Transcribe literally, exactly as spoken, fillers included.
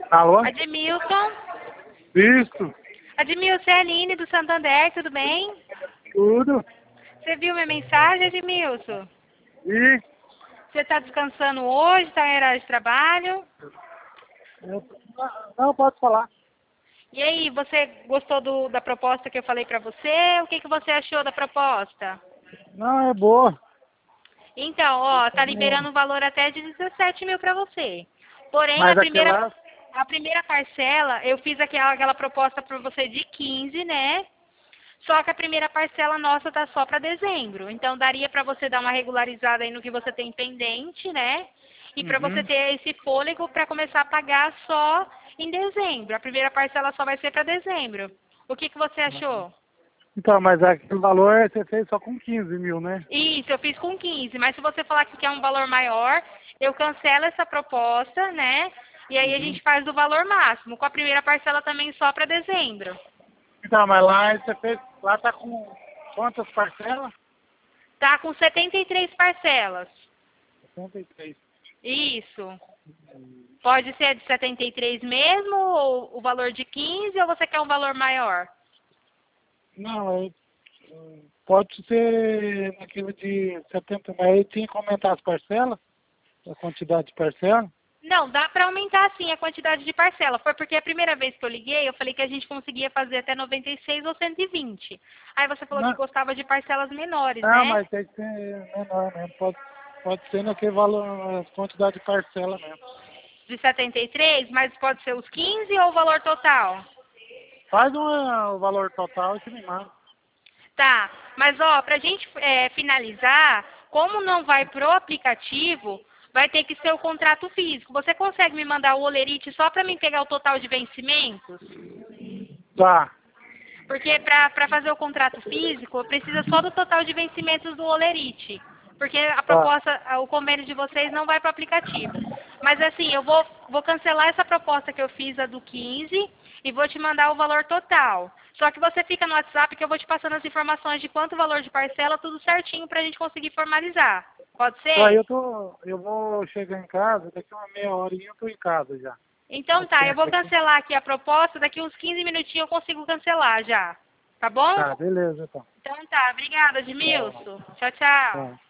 Alô? Admilson? Isso, Admilson, é a Aline do Santander, tudo bem? tudo. Você viu minha mensagem, Admilson? E Você está descansando hoje, está em horário de trabalho? eu, não, pode falar. E aí, você gostou do, da proposta que eu falei para você? O que, que você achou da proposta? Não, é boa. Então, ó, tá liberando o valor até de dezessete mil para você. Porém, a Mas primeira, aquela, a primeira parcela, eu fiz aquela, aquela proposta para você de quinze, né? Só que a primeira parcela nossa tá só para dezembro. Então, daria para você dar uma regularizada aí no que você tem pendente, né? E para você uhum. ter esse fôlego para começar a pagar só em dezembro. A primeira parcela só vai ser para dezembro. O que, que você achou? Então, mas aquele valor você fez só com quinze mil, né? Isso, eu fiz com quinze, mas se você falar que quer um valor maior, eu cancelo essa proposta, né? E aí a Uhum. gente faz do valor máximo, com a primeira parcela também só para dezembro. Então, mas lá você fez, lá tá com quantas parcelas? Tá com setenta e três parcelas. setenta e três. Isso. Pode ser de setenta e três mesmo, ou o valor de quinze, ou você quer um valor maior? Não, é, pode ser naquele de setenta, mas aí tinha que aumentar as parcelas, a quantidade de parcela. Não, dá para aumentar sim a quantidade de parcela. Foi porque a primeira vez que eu liguei, eu falei que a gente conseguia fazer até noventa e seis ou cento e vinte. Aí você falou que Não, gostava de parcelas menores, não, né? mas tem que ser menor mesmo. Pode, pode ser naquele valor, a quantidade de parcela mesmo. De setenta e três, mas pode ser os quinze ou o valor total? Faz uma, o valor total e você me manda. Tá, mas ó, pra gente é, finalizar, como não vai pro aplicativo, vai ter que ser o contrato físico. Você consegue me mandar o olerite só para mim pegar o total de vencimentos? Tá. Porque para fazer o contrato físico, eu preciso só do total de vencimentos do olerite. Porque a Tá. proposta, o convênio de vocês não vai para o aplicativo. Mas assim, eu vou, vou cancelar essa proposta que eu fiz, a do quinze, e vou te mandar o valor total. Só que você fica no WhatsApp que eu vou te passando as informações de quanto valor de parcela, tudo certinho para a gente conseguir formalizar. Pode Então, aí ser? eu tô, eu vou chegar em casa, daqui uma meia horinha eu tô em casa já. Então Mais tá, eu perto vou aqui. cancelar aqui a proposta, daqui uns quinze minutinhos eu consigo cancelar já. Tá bom? Tá, beleza então. Então tá, obrigada, Tá, Edmilson. Tchau, tchau. tá.